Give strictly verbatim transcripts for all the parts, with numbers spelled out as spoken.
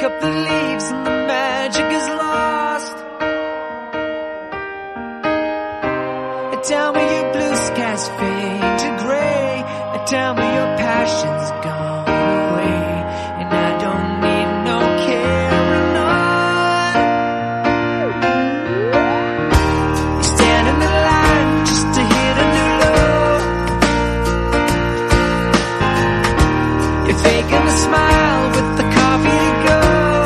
up the leaves and the magic is lost. Tell me your blue skies fade to gray, and tell me your passion's gone away, and I don't need no carrying on. You stand in the line just to hit a new low. You're faking a smile with the coffee to go.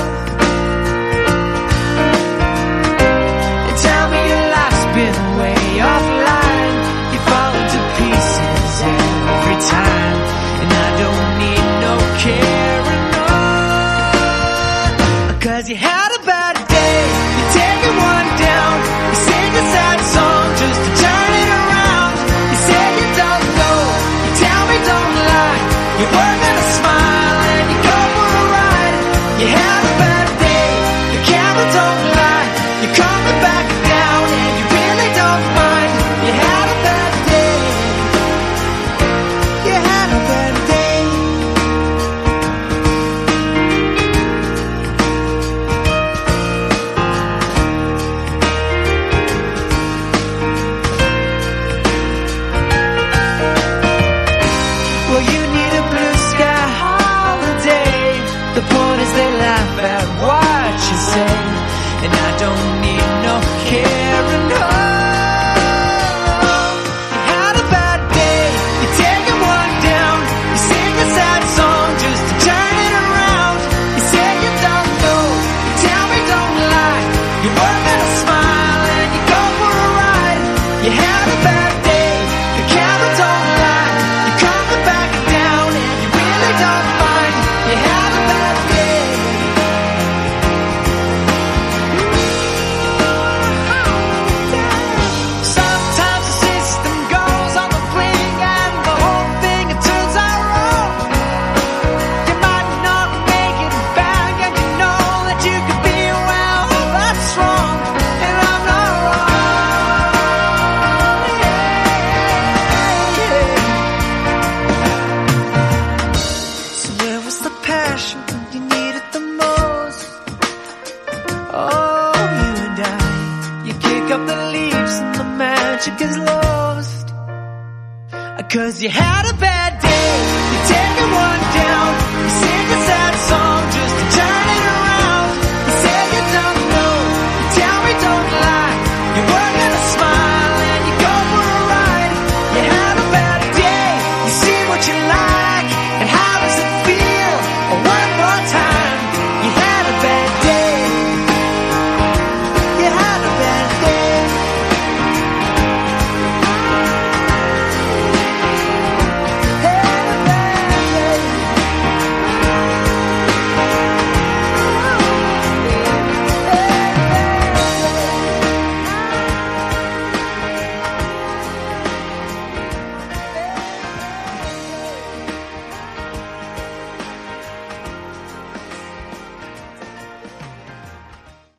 And tell me your life's been way offline. Time, and I don't need no carrying on. Cause you had a bad day, you're taking one down. You sing a sad song just to turn it around. You say you don't know, you tell me don't lie. You work on a smile and you go for a ride. You had a bad day, the camera don't lie. You're coming back down and you really don't mind. You had a bad day. The point is they laugh at what you say, and I don't need no carrying on. You had a bad day, you're taking one down. You sing a sad song just to turn it around. You say you don't know, you tell me don't lie. You work on a smile and you go for a ride. You had a bad day, the camera don't lie. You're coming back down and you really don't mind. You had a bad is lost. Cause you had a bad